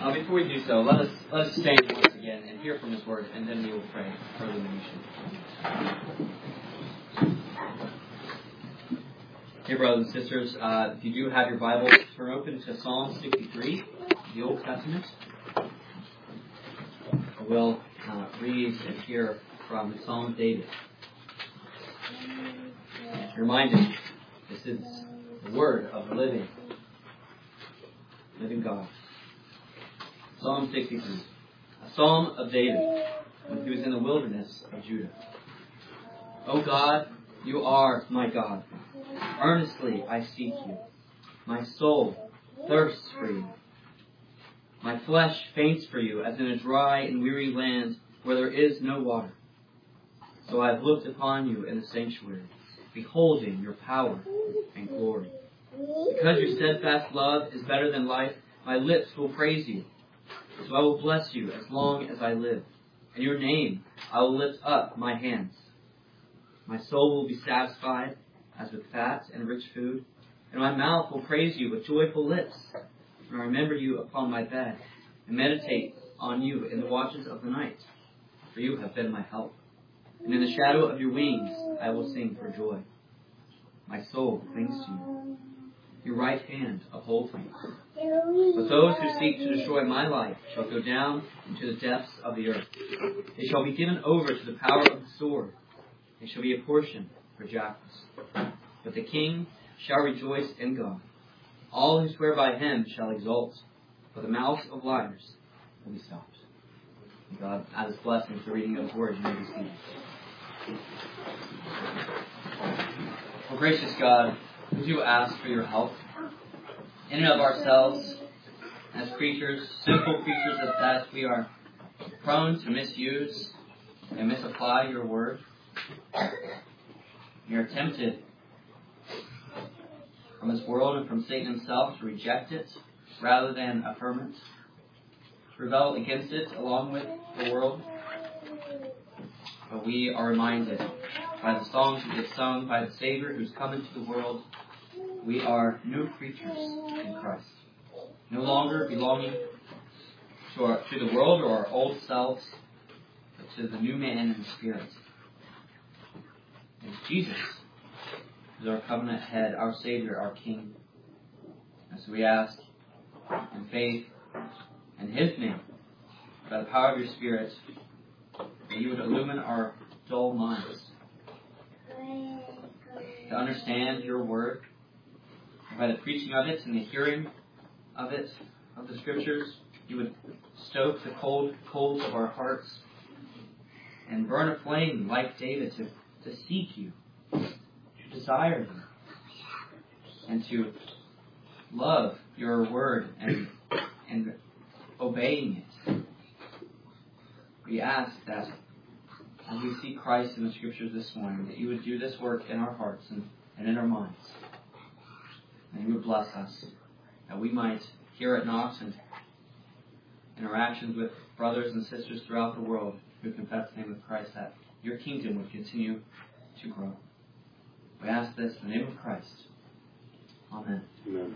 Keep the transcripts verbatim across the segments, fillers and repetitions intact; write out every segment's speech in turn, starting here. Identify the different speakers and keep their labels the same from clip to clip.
Speaker 1: Uh, before we do so, let us let us stand once again and hear from His Word, and then we will pray for the nation. Hey, brothers and sisters, uh, if you do have your Bible, turn open to Psalm sixty-three, the Old Testament. We'll uh, read and hear from the Psalm of David. Reminded, this is the Word of the living, living God. Psalm sixty-three, a Psalm of David, when he was in the wilderness of Judah. O God, you are my God. Earnestly I seek you. My soul thirsts for you. My flesh faints for you, as in a dry and weary land where there is no water. So I have looked upon you in the sanctuary, beholding your power and glory. Because your steadfast love is better than life, my lips will praise you. So I will bless you as long as I live. In your name I will lift up my hands. My soul will be satisfied as with fat and rich food, and my mouth will praise you with joyful lips. And I remember you upon my bed, and meditate on you in the watches of the night. For you have been my help. And in the shadow of your wings I will sing for joy. My soul clings to you. Your right hand upholds me. But those who seek to destroy my life shall go down into the depths of the earth. They shall be given over to the power of the sword. They shall be a portion for jackals. But the king shall rejoice in God. All who swear by him shall exult, for the mouths of liars will be stopped. And God add his blessing to the reading of his word. You may be seated. Well, gracious God, we do ask for your help. In and of ourselves, as creatures, simple creatures at best, we are prone to misuse and misapply your word. We are tempted from this world and from Satan himself to reject it rather than affirm it, to rebel against it along with the world. But we are reminded by the songs we have sung, by the Savior who's come into the world, we are new creatures in Christ, no longer belonging to, our, to the world or our old selves, but to the new man in the Spirit. And Jesus is our covenant head, our Savior, our King. And so we ask in faith in His name, by the power of your Spirit, that you would illumine our dull minds to understand your word, and by the preaching of it and the hearing of it, of the Scriptures, you would stoke the cold coals of our hearts and burn a flame like David to, to seek you, to desire you, and to love your word and, and obeying it. We ask that as we see Christ in the Scriptures this morning, that you would do this work in our hearts and, and in our minds. And you would bless us, that we might hear it not and interactions with brothers and sisters throughout the world who confess the name of Christ, that your kingdom would continue to grow. We ask this in the name of Christ. Amen.
Speaker 2: Amen.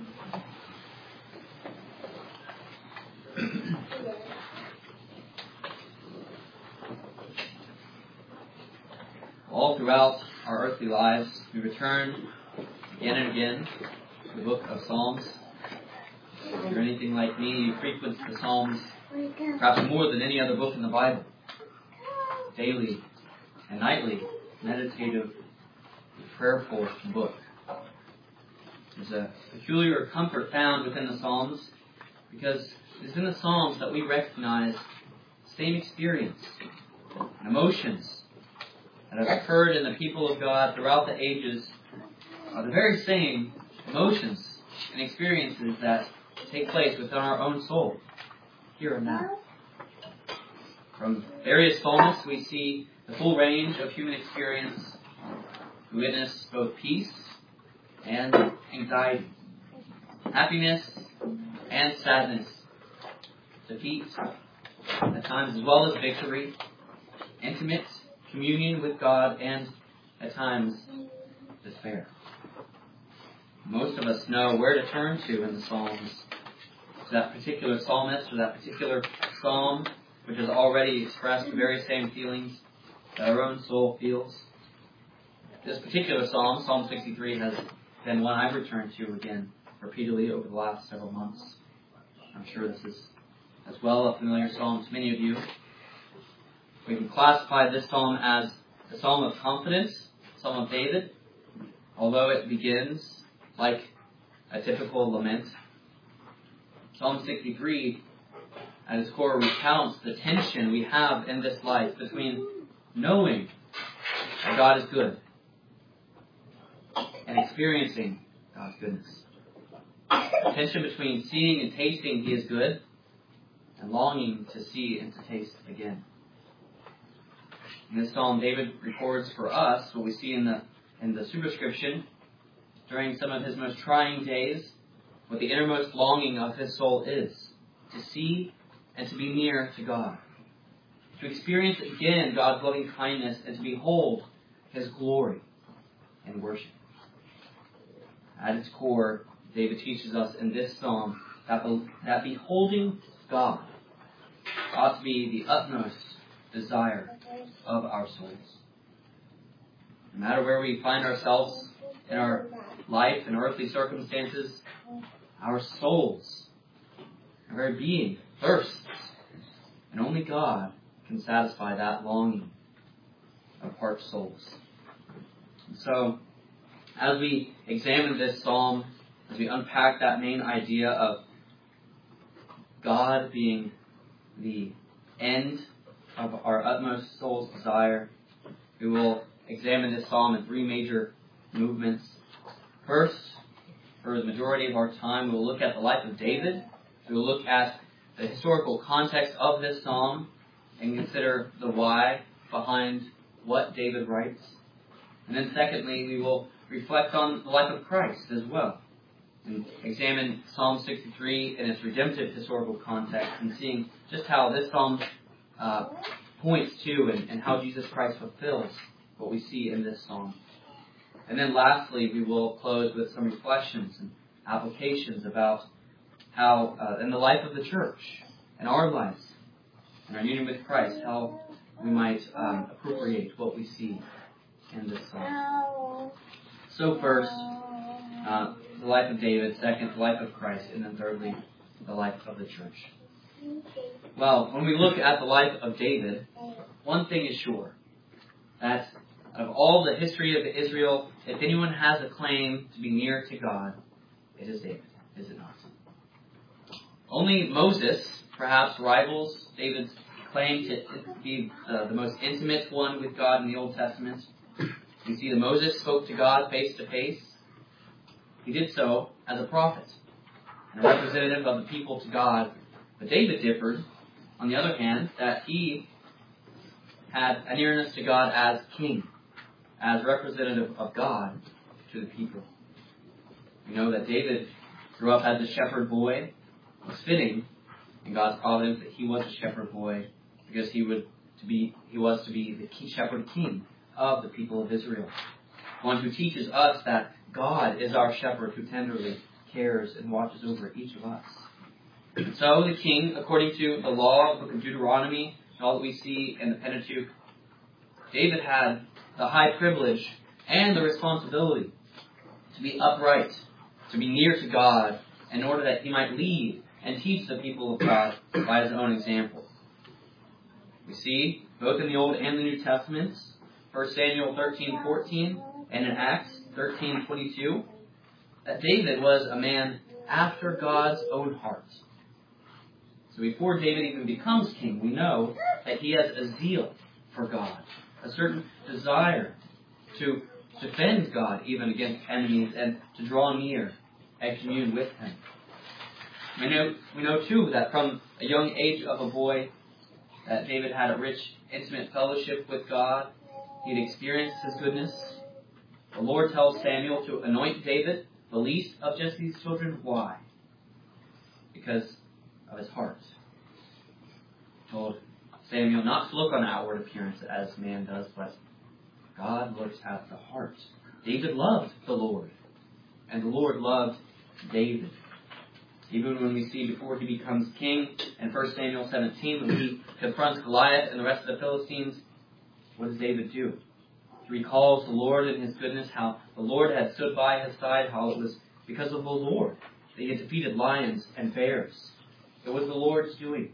Speaker 1: All throughout our earthly lives, we return again and again to the book of Psalms. If you're anything like me, you frequent the Psalms perhaps more than any other book in the Bible. Daily and nightly, meditative, prayerful book. There's a peculiar comfort found within the Psalms because it's in the Psalms that we recognize the same experience and emotions that have occurred in the people of God throughout the ages are the very same emotions and experiences that take place within our own soul, here and now. From various psalmists, we see the full range of human experience. We witness both peace and anxiety, happiness and sadness, defeat at times as well as victory, intimate communion with God, and at times despair. Most of us know where to turn to in the Psalms to that particular psalmist or that particular psalm, which has already expressed the very same feelings that our own soul feels. This particular psalm, Psalm sixty-three, has been one I've returned to again repeatedly over the last several months. I'm sure this is as well a familiar psalm to many of you. We can classify this psalm as the psalm of confidence, Psalm of David, although it begins like a typical lament. Psalm sixty-three, at its core, recounts the tension we have in this life between knowing that God is good and experiencing God's goodness. The tension between seeing and tasting He is good and longing to see and to taste again. In this psalm, David records for us what we see in the in the superscription during some of his most trying days, what the innermost longing of his soul is, to see and to be near to God, to experience again God's loving kindness and to behold His glory and worship. At its core, David teaches us in this psalm that, be, that beholding God ought to be the utmost desire of our souls. No matter where we find ourselves in our life and earthly circumstances, our souls, our very being, thirsts, and only God can satisfy that longing of parched souls. And so, as we examine this psalm, as we unpack that main idea of God being the end of our utmost soul's desire, we will examine this psalm in three major movements. First, for the majority of our time, we will look at the life of David. We will look at the historical context of this psalm and consider the why behind what David writes. And then secondly, we will reflect on the life of Christ as well and examine Psalm sixty-three in its redemptive historical context and seeing just how this psalm uh, points to and, and how Jesus Christ fulfills what we see in this psalm. And then lastly, we will close with some reflections and applications about how, uh, in the life of the church, in our lives, in our union with Christ, how we might um, appropriate what we see in this psalm. So first, uh, the life of David. Second, the life of Christ. And then thirdly, the life of the church. Well, when we look at the life of David, one thing is sure. That of all the history of Israel, if anyone has a claim to be near to God, it is David, is it not? Only Moses perhaps rivals David's claim to be uh, the most intimate one with God in the Old Testament. We see that Moses spoke to God face to face. He did so as a prophet and a representative of the people to God. But David differed, on the other hand, that he had a nearness to God as king, as representative of God to the people. We know that David grew up as a shepherd boy. It was fitting in God's providence that he was a shepherd boy because he would to be he was to be the key shepherd king of the people of Israel. One who teaches us that God is our shepherd who tenderly cares and watches over each of us. And so the king, according to the law of the book of Deuteronomy and all that we see in the Pentateuch, David had the high privilege and the responsibility to be upright, to be near to God, in order that he might lead and teach the people of God by his own example. We see, both in the Old and the New Testaments, First Samuel thirteen fourteen and in Acts thirteen twenty-two, that David was a man after God's own heart. So before David even becomes king, we know that he has a zeal for God, a certain desire to defend God even against enemies and to draw near and commune with Him. We know, we know too that from a young age of a boy that David had a rich, intimate fellowship with God. He had experienced His goodness. The Lord tells Samuel to anoint David, the least of Jesse's children. Why? Because of his heart. He told Samuel not to look on outward appearance as man does, but God looks at the heart. David loved the Lord, and the Lord loved David. Even when we see before he becomes king in First Samuel seventeen, when he confronts Goliath and the rest of the Philistines, what does David do? He recalls the Lord and his goodness, how the Lord had stood by his side, how it was because of the Lord that he had defeated lions and bears. It was the Lord's doing.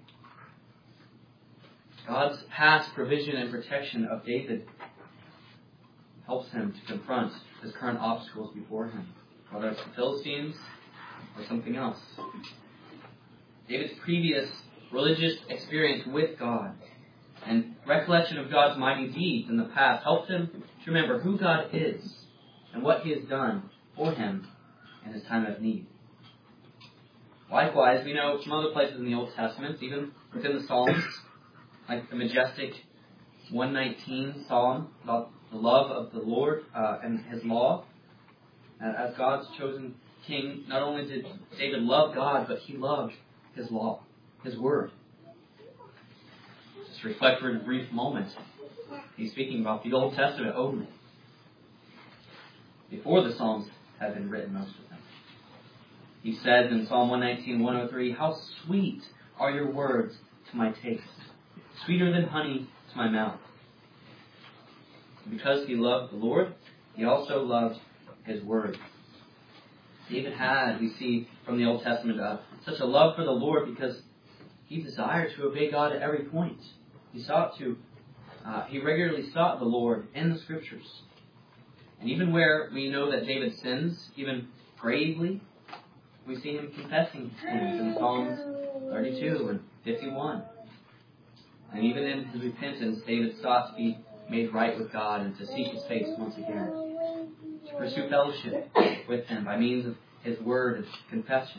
Speaker 1: God's past provision and protection of David helps him to confront his current obstacles before him, whether it's the Philistines or something else. David's previous religious experience with God and recollection of God's mighty deeds in the past helped him to remember who God is and what he has done for him in his time of need. Likewise, we know from other places in the Old Testament, even within the Psalms, like the majestic one nineteen Psalm about the love of the Lord uh, and his law. As God's chosen king, not only did David love God, but he loved his law, his word. Just reflect for a brief moment. He's speaking about the Old Testament only. Before the Psalms had been written, most of them. He says in Psalm one nineteen, one oh three, "How sweet are your words to my taste, sweeter than honey to my mouth." Because he loved the Lord, he also loved his word. David had, we see from the Old Testament, uh, such a love for the Lord because he desired to obey God at every point. He sought to, uh, he regularly sought the Lord in the Scriptures. And even where we know that David sins, even gravely, we see him confessing his sins in Psalms thirty-two and fifty-one. And even in his repentance, David sought to be made right with God and to seek his face once again, to pursue fellowship with him by means of his word and confession.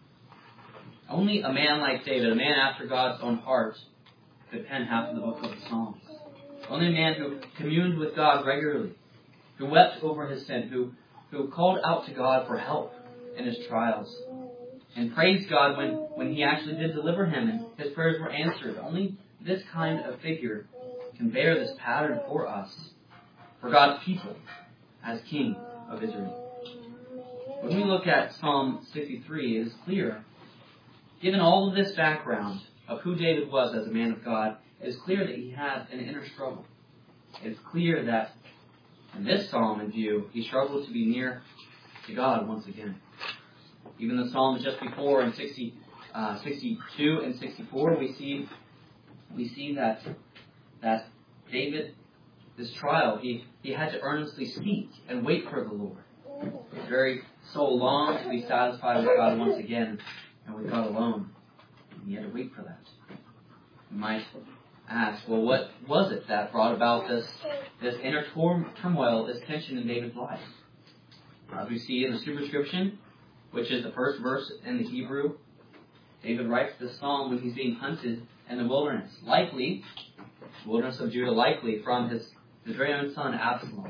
Speaker 1: Only a man like David, a man after God's own heart, could pen half of the book of the Psalms. Only a man who communed with God regularly, who wept over his sin, who, who called out to God for help in his trials, and praised God when, when he actually did deliver him and his prayers were answered. Only this kind of figure can bear this pattern for us, for God's people, as King of Israel. When we look at Psalm sixty-three, it is clear, given all of this background of who David was as a man of God, it is clear that he had an inner struggle. It is clear that in this psalm in view, he struggled to be near to God once again. Even the psalm just before in sixty, uh, sixty-two and sixty-four, we see we see that that David, this trial, he, he had to earnestly seek and wait for the Lord. His very soul longed to be satisfied with God once again and with God alone. And he had to wait for that. You might ask, well, what was it that brought about this, this inner turmoil, this tension in David's life? As we see in the superscription, which is the first verse in the Hebrew, David writes this psalm when he's being hunted in the wilderness. Likely, the wilderness of Judah, likely from his, his very own son Absalom.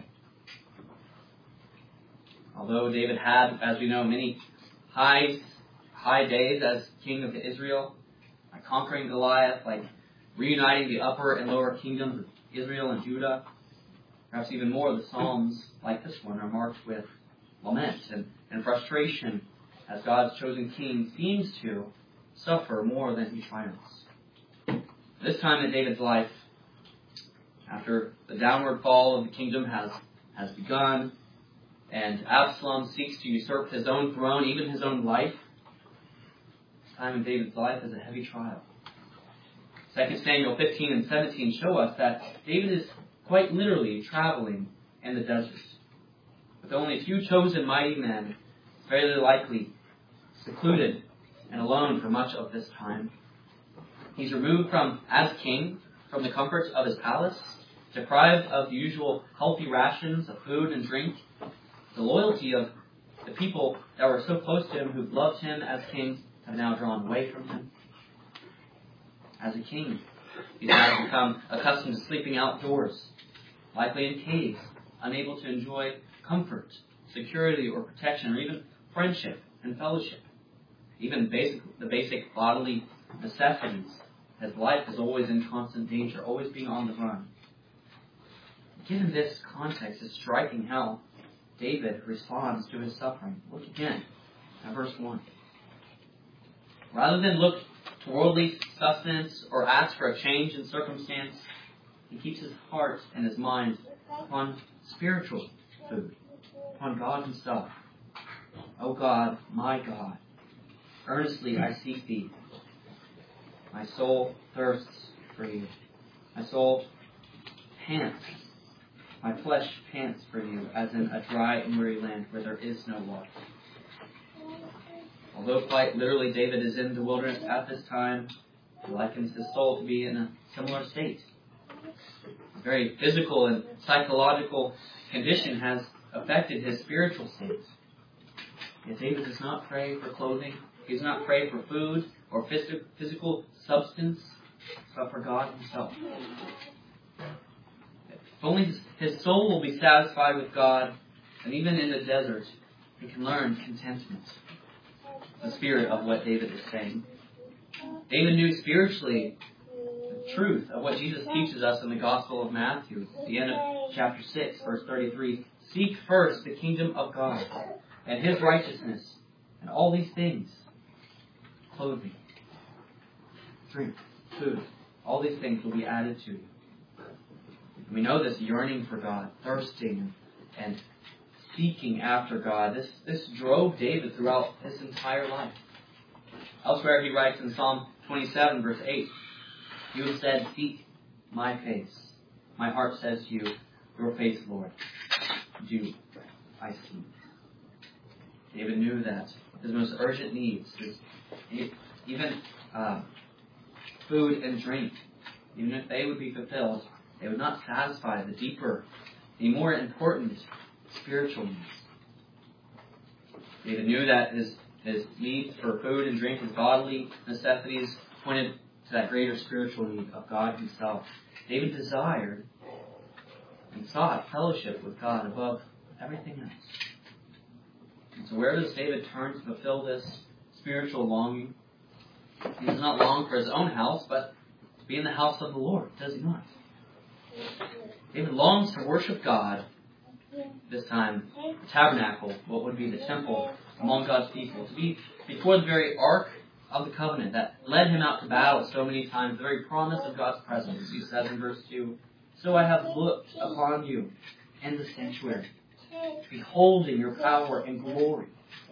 Speaker 1: Although David had, as we know, many high, high days as king of Israel, like conquering Goliath, like reuniting the upper and lower kingdoms of Israel and Judah, perhaps even more, the Psalms, like this one, are marked with lament and, and frustration as God's chosen king seems to suffer more than he triumphs. This time in David's life, after the downward fall of the kingdom has, has begun, and Absalom seeks to usurp his own throne, even his own life, this time in David's life is a heavy trial. Second Samuel fifteen and seventeen show us that David is quite literally traveling in the desert. With only a few chosen mighty men, very likely secluded and alone for much of this time. He's removed from, as king, from the comforts of his palace, deprived of the usual healthy rations of food and drink. The loyalty of the people that were so close to him, who loved him as king, have now drawn away from him. As a king, he's now become accustomed to sleeping outdoors, likely in caves, unable to enjoy comfort, security, or protection, or even friendship and fellowship. Even basic, the basic bodily necessities. His life is always in constant danger, always being on the run. Given this context, it's striking how David responds to his suffering. Look again at verse one. Rather than look to worldly sustenance or ask for a change in circumstance, he keeps his heart and his mind upon spiritual food, upon God himself. O God, my God, earnestly I seek thee. My soul thirsts for you. My soul pants. My flesh pants for you, as in a dry and weary land where there is no water. Although quite literally David is in the wilderness at this time, he likens his soul to be in a similar state. A very physical and psychological condition has affected his spiritual state. Yet David does not pray for clothing. He does not pray for food or phys- physical substance, but for God himself. If only his, his soul will be satisfied with God, and even in the desert, he can learn contentment. The spirit of what David is saying. David knew spiritually the truth of what Jesus teaches us in the Gospel of Matthew, at the end of chapter six, verse thirty-three. Seek first the kingdom of God and his righteousness, and all these things, clothing, drink, food, all these things will be added to you. We know this yearning for God, thirsting and seeking after God. This, this drove David throughout his entire life. Elsewhere he writes in Psalm twenty-seven, verse eight, you have said, seek my face. My heart says to you, your face, Lord, do I seek. David knew that his most urgent needs, his, even uh, food and drink, even if they would be fulfilled, they would not satisfy the deeper, the more important spiritual needs. David knew that his, his needs for food and drink, his bodily necessities, pointed to that greater spiritual need of God himself. David desired and sought fellowship with God above everything else. And so where does David turn to fulfill this spiritual longing? He does not long for his own house, but to be in the house of the Lord, does he not? David longs to worship God, this time the tabernacle, what would be the temple among God's people, to be before the very ark of the covenant that led him out to battle so many times, the very promise of God's presence. He says in verse two, so I have looked upon you in the sanctuary, beholding your power and glory,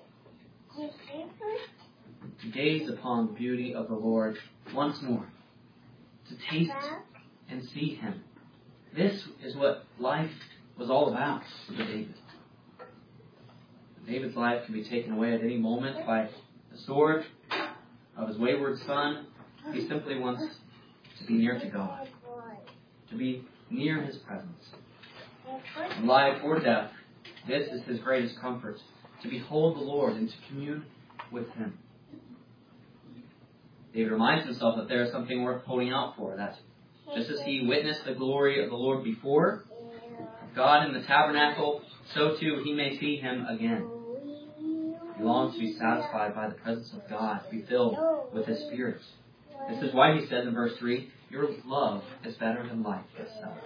Speaker 1: to gaze upon the beauty of the Lord once more, to taste and see him. This is what life was all about for David. David's life can be taken away at any moment by the sword of his wayward son. He simply wants to be near to God, to be near his presence. In life or death, this is his greatest comfort, to behold the Lord and to commune with him. David reminds himself that there is something worth holding out for, that just as he witnessed the glory of the Lord before, God in the tabernacle, so too he may see him again. He longs to be satisfied by the presence of God, to be filled with his Spirit. This is why he says in verse three, your love is better than life itself.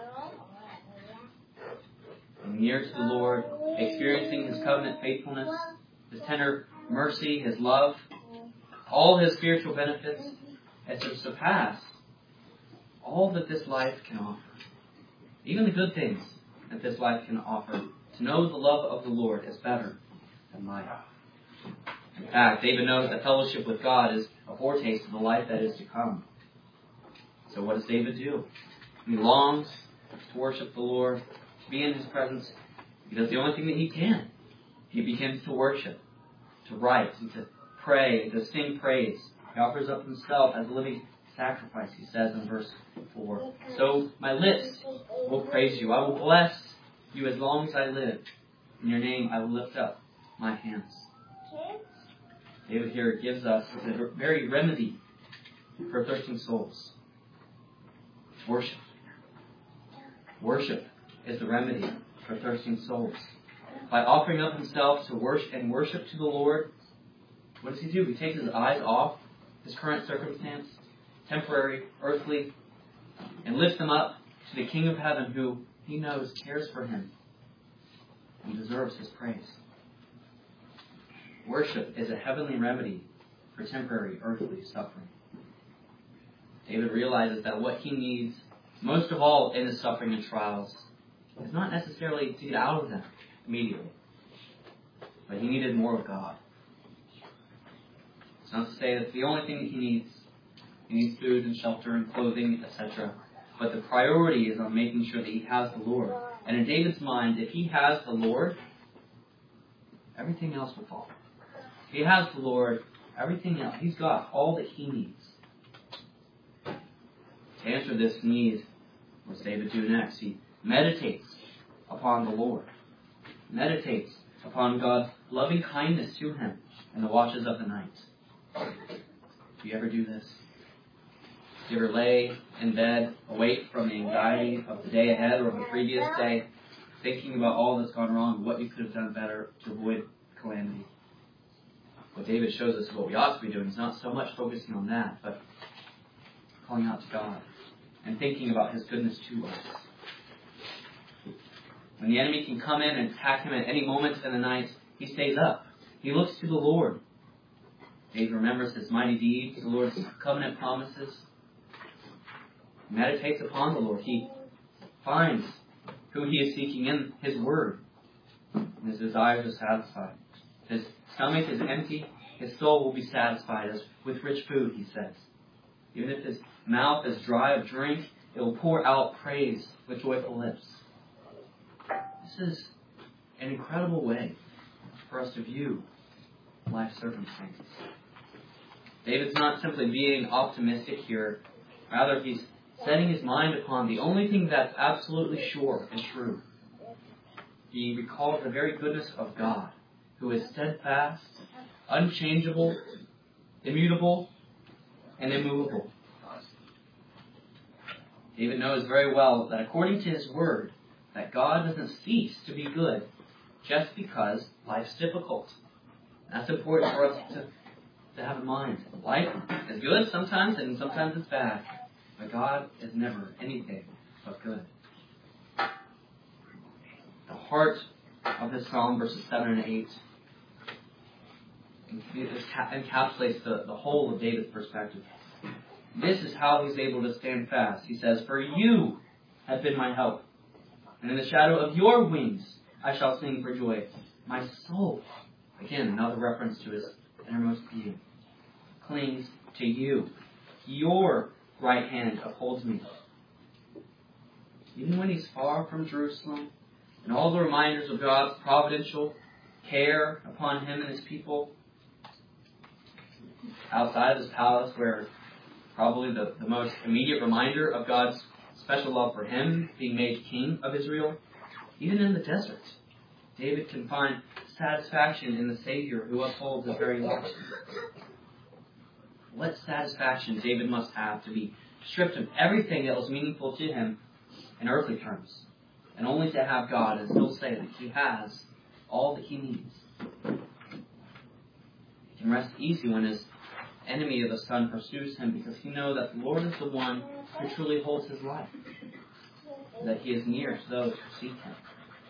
Speaker 1: Being near to the Lord, experiencing his covenant faithfulness, his tender mercy, his love, all his spiritual benefits, as to surpass all that this life can offer. Even the good things that this life can offer. To know the love of the Lord is better than life. In fact, David knows that fellowship with God is a foretaste of the life that is to come. So what does David do? He longs to worship the Lord, to be in his presence. He does the only thing that he can. He begins to worship, to write, and to pray, and to sing praise. He offers up himself as a living sacrifice, he says in verse four. So my lips will praise you. I will bless you as long as I live. In your name I will lift up my hands. David here gives us the very remedy for thirsting souls. Worship. Worship is the remedy for thirsting souls. By offering up himself to worship and worship to the Lord, what does he do? He takes his eyes off his current circumstance, temporary, earthly, and lifts them up to the King of Heaven, who he knows cares for him and deserves his praise. Worship is a heavenly remedy for temporary earthly suffering. David realizes that what he needs most of all in his suffering and trials is not necessarily to get out of them immediately, but he needed more of God. It's not to say that's the only thing that he needs. He needs food and shelter and clothing, et cetera. But the priority is on making sure that he has the Lord. And in David's mind, if he has the Lord, everything else will follow. If he has the Lord, everything else, he's got all that he needs. To answer this need, what does David do next? He meditates upon the Lord. Meditates upon God's loving kindness to him in the watches of the night. Do you ever do this? Do you ever lay in bed, awake from the anxiety of the day ahead or of the previous day, thinking about all that's gone wrong and what you could have done better to avoid calamity? What David shows us what we ought to be doing is not so much focusing on that, but calling out to God and thinking about his goodness to us. When the enemy can come in and attack him at any moment in the night, he stays up. He looks to the Lord. David remembers his mighty deeds, the Lord's covenant promises. He meditates upon the Lord. He finds who he is seeking in his word. And his desires are satisfied. His stomach is empty. His soul will be satisfied as with rich food, he says. Even if his mouth is dry of drink, it will pour out praise with joyful lips. This is an incredible way for us to view life circumstances. David's not simply being optimistic here. Rather, he's setting his mind upon the only thing that's absolutely sure and true. He recalls the very goodness of God, who is steadfast, unchangeable, immutable, and immovable. David knows very well that according to his word, that God doesn't cease to be good just because life's difficult. That's important for us to, to have in mind. Life is good sometimes, and sometimes it's bad. But God is never anything but good. The heart of this psalm, verses seven and eight, encapsulates the, the whole of David's perspective. This is how he's able to stand fast. He says, "For you have been my help, and in the shadow of your wings I shall sing for joy. My soul," again, another reference to his innermost being, "clings to you. Your right hand upholds me." Even when he's far from Jerusalem, and all the reminders of God's providential care upon him and his people, outside of his palace, where probably the, the most immediate reminder of God's special love for him, being made king of Israel, even in the desert, David can find satisfaction in the Savior who upholds his very life. What satisfaction David must have to be stripped of everything that was meaningful to him in earthly terms, and only to have God and still say that he has all that he needs. He can rest easy when his enemy of the sun pursues him, because he knows that the Lord is the one who truly holds his life, that he is near to those who seek him.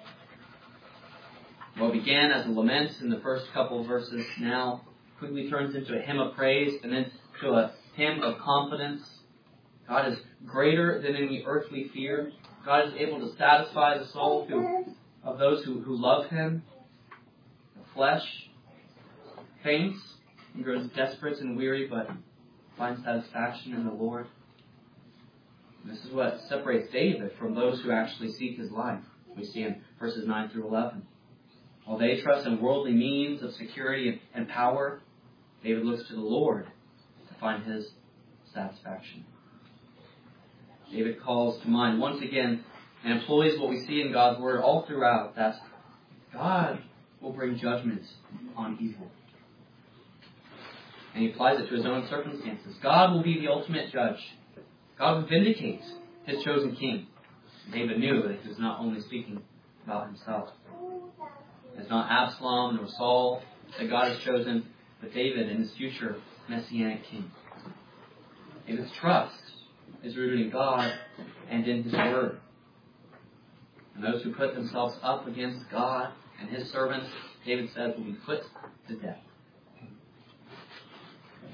Speaker 1: What began as a lament in the first couple of verses now quickly turns into a hymn of praise, and then to a hymn of confidence. God is greater than any earthly fear. God is able to satisfy the soul who, of those who, who love him. The flesh faints and grows desperate and weary, but finds satisfaction in the Lord. And this is what separates David from those who actually seek his life. We see in verses nine through eleven. While they trust in worldly means of security and power, David looks to the Lord to find his satisfaction. David calls to mind once again and employs what we see in God's Word all throughout, that God will bring judgment on evil. And he applies it to his own circumstances. God will be the ultimate judge. God will vindicate his chosen king. David knew that he was not only speaking about himself. It's not Absalom nor Saul that God has chosen, but David and his future messianic king. David's trust is rooted in God and in his word. And those who put themselves up against God and his servants, David says, will be put to death.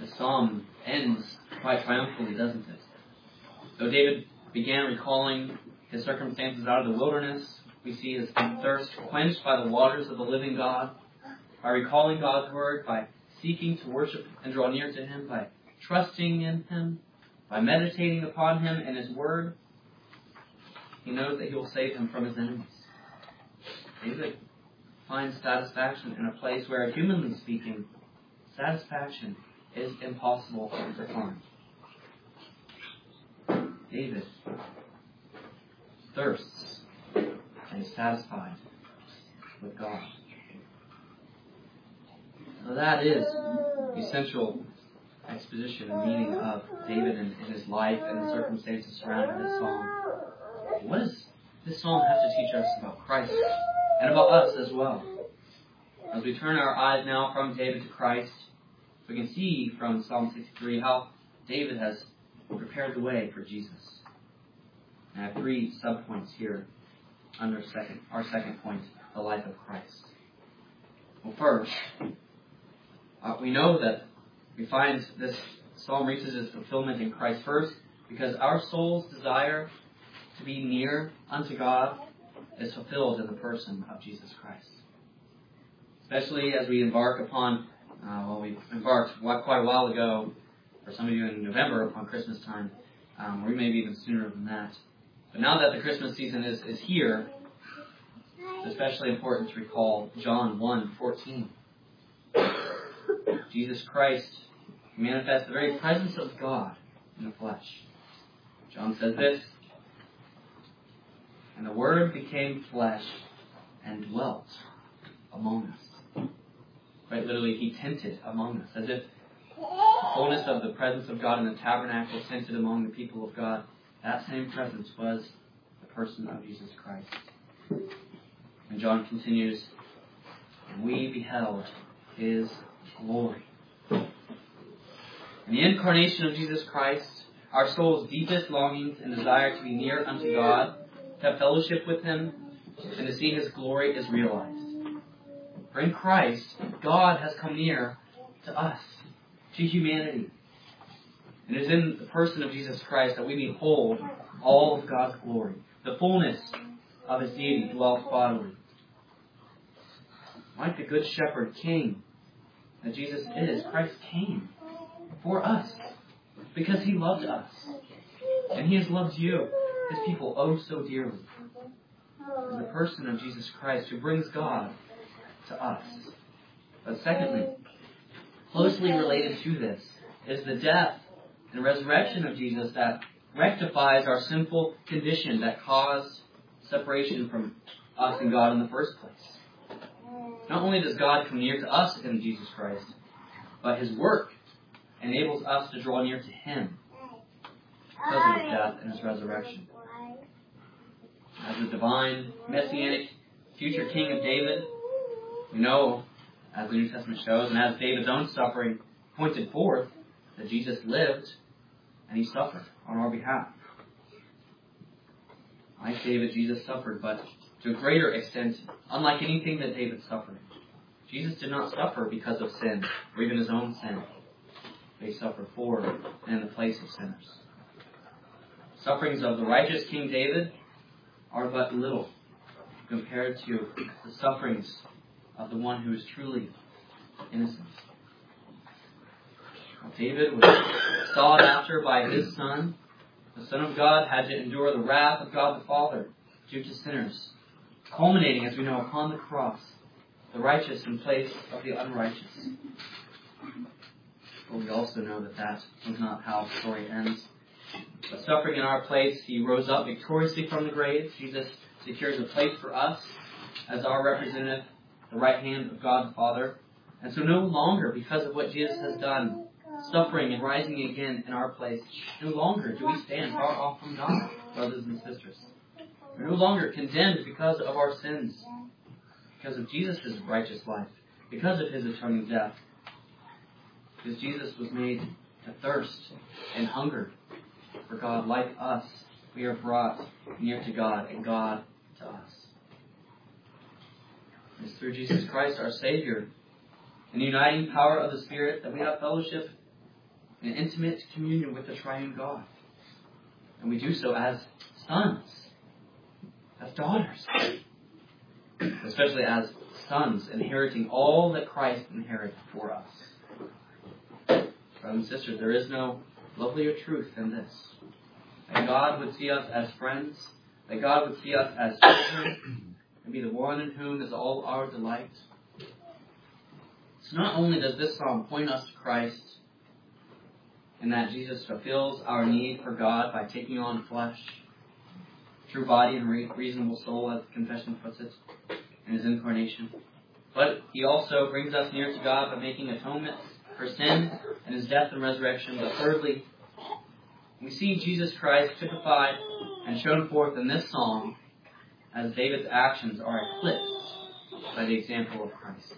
Speaker 1: The psalm ends quite triumphantly, doesn't it? Though David began recalling his circumstances out of the wilderness, we see his thirst quenched by the waters of the living God, by recalling God's word, by seeking to worship and draw near to Him, by trusting in Him, by meditating upon Him and His word. He knows that He will save him from his enemies. David finds satisfaction in a place where, humanly speaking, satisfaction is impossible to find. David thirsts and is satisfied with God. So that is the essential exposition and meaning of David and, and his life and the circumstances surrounding this psalm. What does this psalm have to teach us about Christ and about us as well? As we turn our eyes now from David to Christ, we can see from Psalm sixty-three how David has prepared the way for Jesus. And I have three subpoints here under second, our second point, the life of Christ. Well, first, uh, we know that we find this psalm reaches its fulfillment in Christ first because our soul's desire to be near unto God is fulfilled in the person of Jesus Christ. Especially as we embark upon, uh, well, we embarked quite a while ago, for some of you in November, upon Christmas time, um, or maybe even sooner than that. But now that the Christmas season is, is here, it's especially important to recall John one fourteen. Jesus Christ manifests the very presence of God in the flesh. John says this, "And the Word became flesh and dwelt among us." Quite literally, He tented among us, as if the fullness of the presence of God in the tabernacle tented among the people of God. That same presence was the person of Jesus Christ. And John continues, "And we beheld His glory." In the incarnation of Jesus Christ, our soul's deepest longings and desire to be near unto God, to have fellowship with Him, and to see His glory is realized. For in Christ, God has come near to us, to humanity. And it is in the person of Jesus Christ that we behold all of God's glory. The fullness of His deity dwells bodily. Like the Good Shepherd King that Jesus is, Christ came for us because He loved us. And He has loved you, His people, oh so dearly. As the person of Jesus Christ who brings God to us. But secondly, closely related to this is the death and resurrection of Jesus that rectifies our sinful condition that caused separation from us and God in the first place. Not only does God come near to us in Jesus Christ, but His work enables us to draw near to Him because of His death and His resurrection. As the divine, messianic, future King of David, we know, as the New Testament shows, and as David's own suffering pointed forth, that Jesus lived and He suffered on our behalf. Like David, Jesus suffered, but to a greater extent, unlike anything that David suffered. Jesus did not suffer because of sin, or even His own sin. He suffered for and in the place of sinners. Sufferings of the righteous King David are but little compared to the sufferings of the one who is truly innocent. Well, David was sought after by his Son. The Son of God had to endure the wrath of God the Father due to sinners, culminating, as we know, upon the cross, the righteous in place of the unrighteous. But we also know that that was not how the story ends. But suffering in our place, He rose up victoriously from the grave. Jesus secures a place for us as our representative, the right hand of God the Father. And so no longer, because of what Jesus has done, suffering and rising again in our place, no longer do we stand far off from God, brothers and sisters. We're no longer condemned because of our sins, because of Jesus' righteous life, because of His atoning death. Because Jesus was made to thirst and hunger for God like us, we are brought near to God and God to us. It is through Jesus Christ our Savior and the uniting power of the Spirit that we have fellowship in intimate communion with the triune God. And we do so as sons, as daughters, especially as sons, inheriting all that Christ inherited for us. Brothers and sisters, there is no lovelier truth than this. That God would see us as friends, that God would see us as children, and be the one in whom is all our delight. So not only does this psalm point us to Christ, in that Jesus fulfills our need for God by taking on flesh, true body and re- reasonable soul, as the confession puts it, in his incarnation. But he also brings us near to God by making atonement for sin and his death and resurrection. But thirdly, we see Jesus Christ typified and shown forth in this psalm as David's actions are eclipsed by the example of Christ.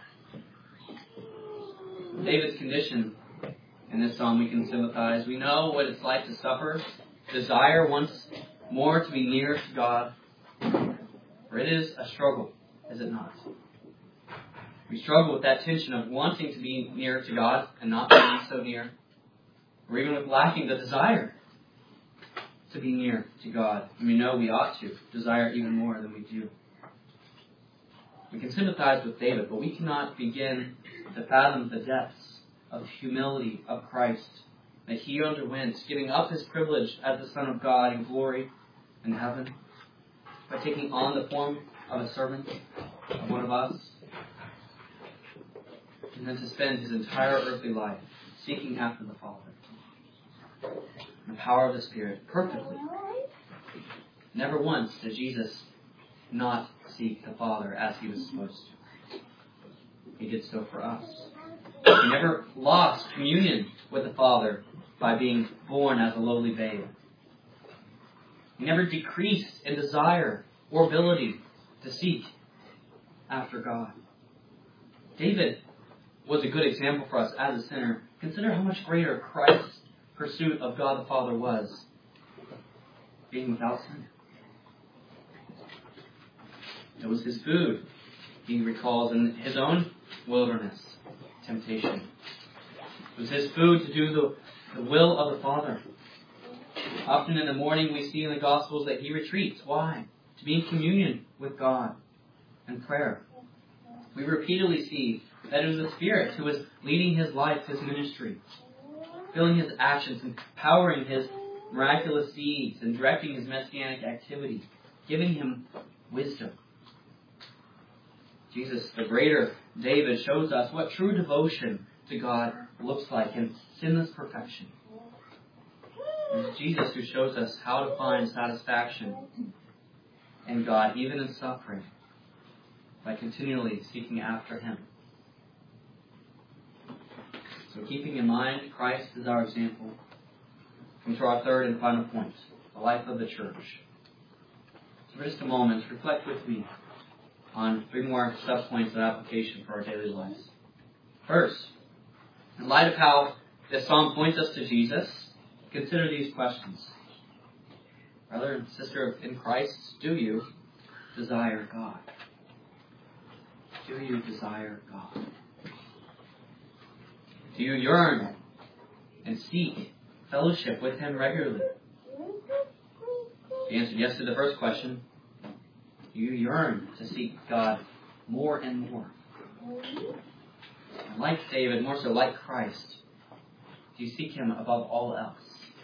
Speaker 1: David's condition in this psalm we can sympathize. We know what it's like to suffer, desire once more to be near to God. For it is a struggle, is it not? We struggle with that tension of wanting to be near to God and not being so near. Or even with lacking the desire to be near to God. And we know we ought to desire even more than we do. We can sympathize with David, but we cannot begin to fathom the depths of the humility of Christ that he underwent, giving up his privilege as the Son of God in glory in heaven, by taking on the form of a servant, of one of us, and then to spend his entire earthly life seeking after the Father, in the power of the Spirit, perfectly. Never once did Jesus not seek the Father as he was supposed to. He did so for us. He never lost communion with the Father by being born as a lowly babe. He never decreased in desire or ability to seek after God. David was a good example for us as a sinner. Consider how much greater Christ's pursuit of God the Father was, being without sin. It was his food, he recalls, in his own wilderness temptation. It was his food to do the, the will of the Father. Often in the morning we see in the Gospels that he retreats. Why? To be in communion with God and prayer. We repeatedly see that it was the Spirit who was leading his life, his ministry, filling his actions, empowering his miraculous deeds, and directing his messianic activity, giving him wisdom. Jesus, the greater David, shows us what true devotion to God looks like in sinless perfection. It's Jesus who shows us how to find satisfaction in God, even in suffering, by continually seeking after him. So keeping in mind Christ is our example, come to our third and final point, the life of the church. So for just a moment, reflect with me on three more sub-points of application for our daily lives. First, in light of how this psalm points us to Jesus, consider these questions. Brother and sister in Christ, do you desire God? Do you desire God? Do you yearn and seek fellowship with him regularly? The answer yes to the first question. Do you yearn to seek God more and more? And like David, more so like Christ, do you seek him above all else?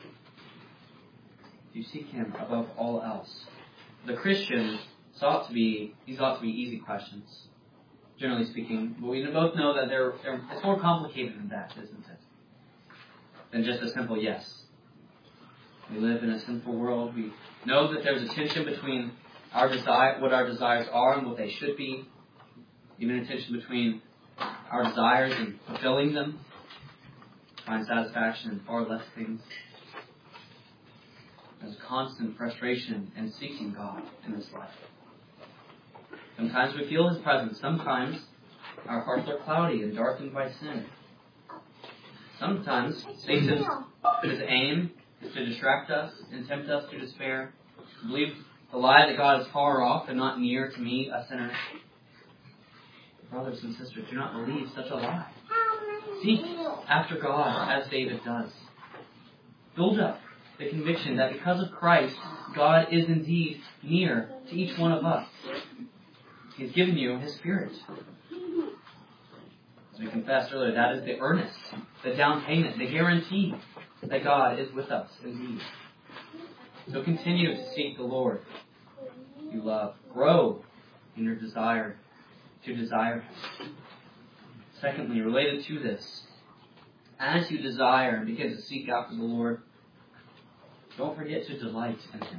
Speaker 1: Do you seek him above all else? The Christian ought to be, these ought to be easy questions, generally speaking. But we both know that they're, they're, it's more complicated than that, isn't it? Than just a simple yes. We live in a sinful world. We know that there's a tension between our desire, what our desires are and what they should be. Even a tension between our desires and fulfilling them. Find satisfaction in far less things. There's constant frustration in seeking God in this life. Sometimes we feel his presence. Sometimes our hearts are cloudy and darkened by sin. Sometimes Satan's his aim is to distract us and tempt us to despair, to believe the lie that God is far off and not near to me, a sinner. Brothers and sisters, do not believe such a lie. Seek after God as David does. Build up the conviction that because of Christ, God is indeed near to each one of us. He's given you His Spirit. As we confessed earlier, that is the earnest, the down payment, the guarantee that God is with us indeed. So continue to seek the Lord you love. Grow in your desire to desire Him. Secondly, related to this, as you desire and begin to seek after the Lord, don't forget to delight in Him.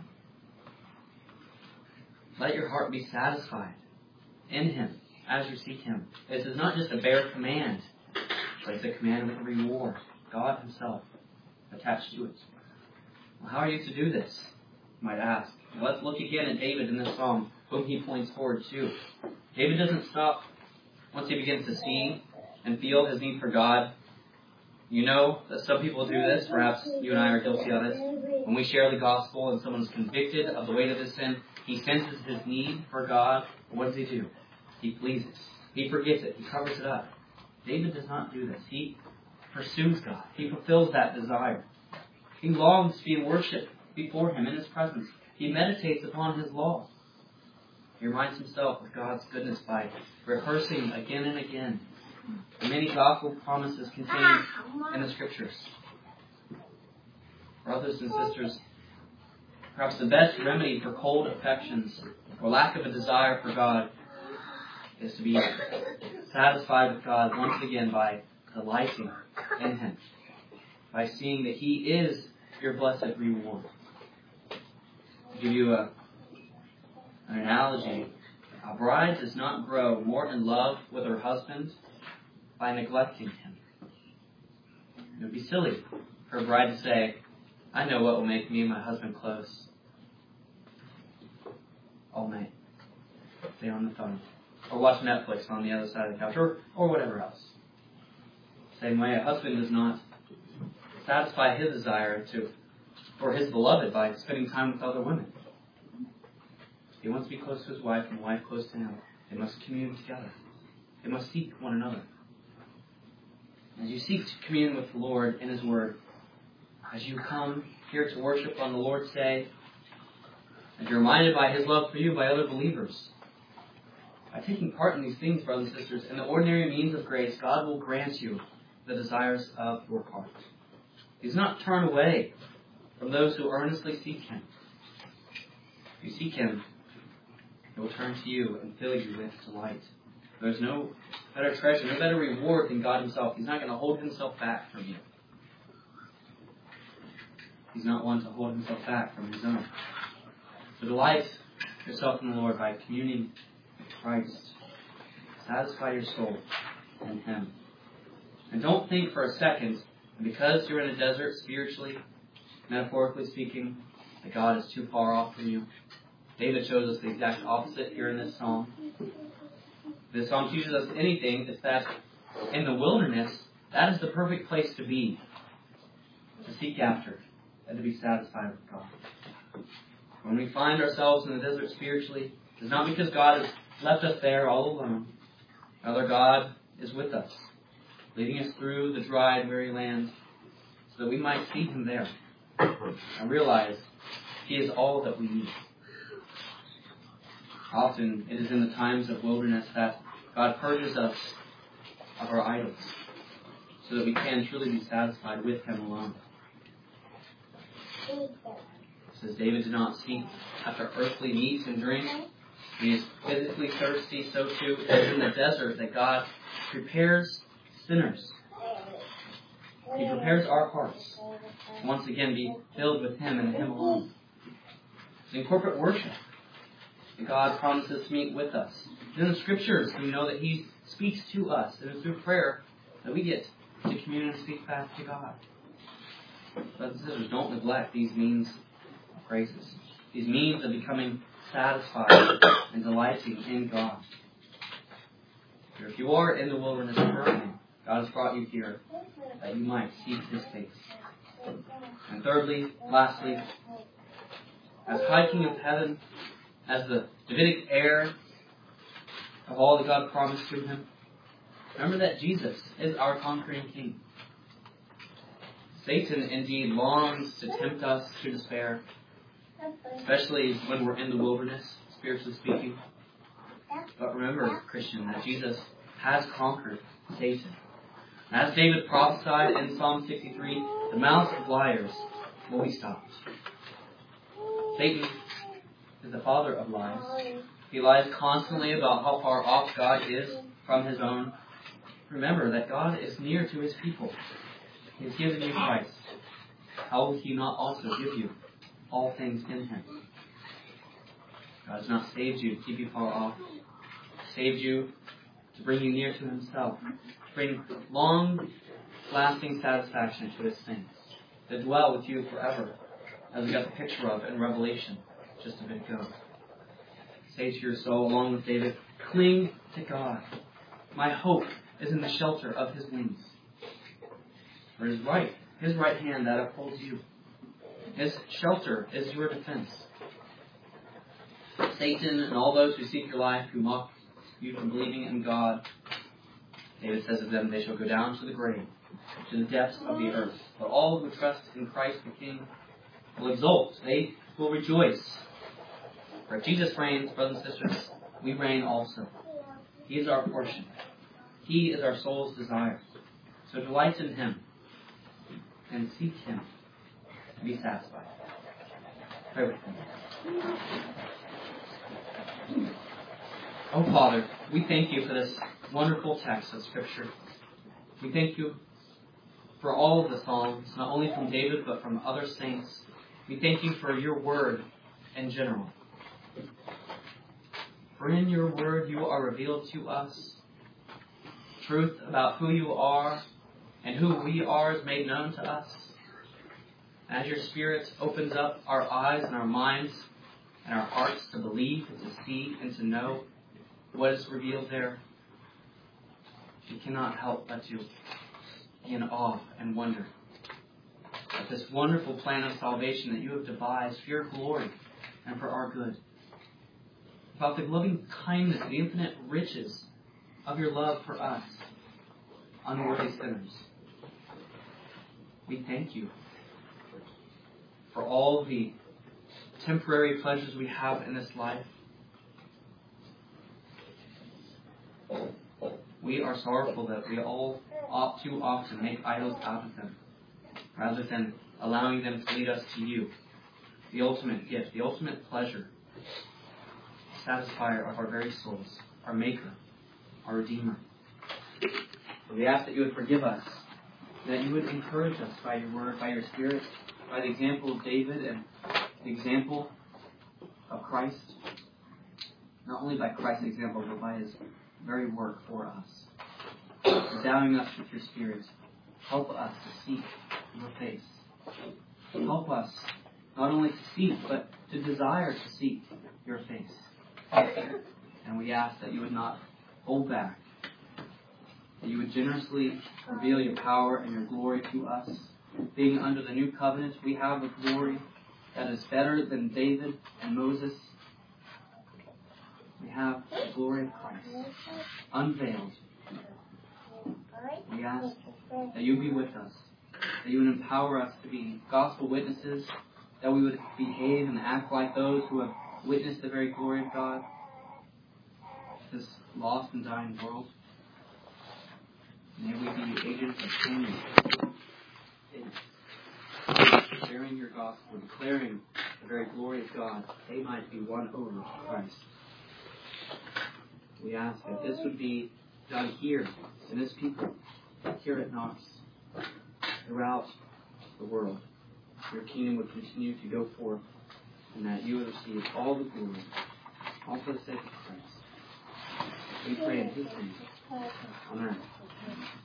Speaker 1: Let your heart be satisfied in Him as you seek Him. This is not just a bare command, but it's a command with a reward. God Himself attached to it. Well, how are you to do this? You might ask. Let's look again at David in this psalm, whom he points forward to. David doesn't stop once he begins to see and feel his need for God. You know that some people do this. Perhaps you and I are guilty of it. When we share the gospel and someone is convicted of the weight of his sin, he senses his need for God. What does he do? He flees it. He forgets it. He covers it up. David does not do this. He pursues God. He fulfills that desire. He longs to be in worship before Him in His presence. He meditates upon His law. He reminds himself of God's goodness by rehearsing again and again the many gospel promises contained in the Scriptures. Brothers and sisters, perhaps the best remedy for cold affections or lack of a desire for God is to be satisfied with God once again by delighting in Him, by seeing that He is your blessed reward. To give you a, an analogy, a bride does not grow more in love with her husband by neglecting him. It would be silly for a bride to say, I know what will make me and my husband close all night. Stay on the phone. Or watch Netflix on the other side of the couch. Or, or whatever else. Same way, a husband does not satisfy his desire to for his beloved by spending time with other women. He wants to be close to his wife and the wife close to him. They must commune together. They must seek one another. As you seek to commune with the Lord in His Word, as you come here to worship on the Lord's Day, as you're reminded by His love for you by other believers, by taking part in these things, brothers and sisters, in the ordinary means of grace, God will grant you the desires of your heart. He does not turn away from those who earnestly seek Him. If you seek Him, He will turn to you and fill you with delight. There's no better treasure, no better reward than God Himself. He's not going to hold Himself back from you. He's not one to hold Himself back from His own. So delight yourself in the Lord by communing with Christ. Satisfy your soul in Him. And don't think for a second that because you're in a desert spiritually, metaphorically speaking, that God is too far off from you. David shows us the exact opposite here in this psalm. This psalm teaches us anything, it's that in the wilderness, that is the perfect place to be, to seek after, and to be satisfied with God. When we find ourselves in the desert spiritually, it's not because God has left us there all alone. Rather, God is with us, leading us through the dry and weary land, so that we might see Him there and realize He is all that we need. Often it is in the times of wilderness that God purges us of our idols so that we can truly be satisfied with Him alone. Says David did not seek after earthly meat and drink. When he is physically thirsty, so too it is in the desert that God prepares sinners. He prepares our hearts to once again be filled with Him and Him alone. It's in corporate worship that God promises to meet with us. In the Scriptures, we know that He speaks to us. It is through prayer that we get to commune and speak back to God. Brothers and sisters, don't neglect these means of graces. These means of becoming satisfied and delighting in God. If you are in the wilderness currently, God has brought you here that you might seek His face. And thirdly, lastly, as high King of heaven, as the Davidic heir of all that God promised to Him, remember that Jesus is our conquering King. Satan indeed longs to tempt us to despair, especially when we're in the wilderness, spiritually speaking. But remember, Christian, that Jesus has conquered Satan. And as David prophesied in Psalm sixty-three, the mouths of liars will be stopped. Satan is the father of lies. He lies constantly about how far off God is from his own. Remember that God is near to his people. He has given you Christ. How will he not also give you all things in him? God has not saved you to keep you far off. He saved you to bring you near to himself. To bring long-lasting satisfaction to his saints. To dwell with you forever. As we got the picture of in Revelation just a bit ago. Say to your soul, along with David, cling to God. My hope is in the shelter of his wings. For his right, his right hand that upholds you. His shelter is your defense. Satan and all those who seek your life, who mock you from believing in God, David says of them, they shall go down to the grave, to the depths of the earth. But all who trust in Christ the King will exult. They will rejoice. For if Jesus reigns, brothers and sisters, we reign also. He is our portion. He is our soul's desire. So delight in him and seek him to be satisfied. Pray with me. Oh Father, we thank you for this wonderful text of Scripture. We thank you for all of the Psalms, not only from David, but from other saints. We thank you for your word in general. For in your word you are revealed to us. Truth about who you are and who we are is made known to us. As your Spirit opens up our eyes and our minds and our hearts to believe and to see and to know what is revealed there, we cannot help but to be in awe and wonder at this wonderful plan of salvation that you have devised for your glory and for our good. About the loving kindness, the infinite riches of your love for us, unworthy sinners. We thank you for all the temporary pleasures we have in this life. We are sorrowful that we all ought too often make idols out of them, rather than allowing them to lead us to you, the ultimate gift, the ultimate pleasure, satisfier of our very souls, our Maker, our Redeemer. So we ask that you would forgive us, that you would encourage us by your word, by your Spirit, by the example of David and the example of Christ. Not only by Christ's example, but by his very work for us. Endowing us with your Spirit. Help us to seek your face. Help us not only to seek, but to desire to seek your face. And we ask that you would not hold back, that you would generously reveal your power and your glory to us. Being under the new covenant, we have a glory that is better than David and Moses. We have the glory of Christ, unveiled. We ask that you be with us, that you would empower us to be gospel witnesses, that we would behave and act like those who have witnessed the very glory of God, this lost and dying world. May we be agents of change, sharing your gospel, declaring the very glory of God, they might be won over to Christ. We ask that this would be done here in this people, here at Knox, throughout the world. Your kingdom would continue to go forth, and that you would receive all the glory, all for the sake of Christ. We pray in his name. Amen.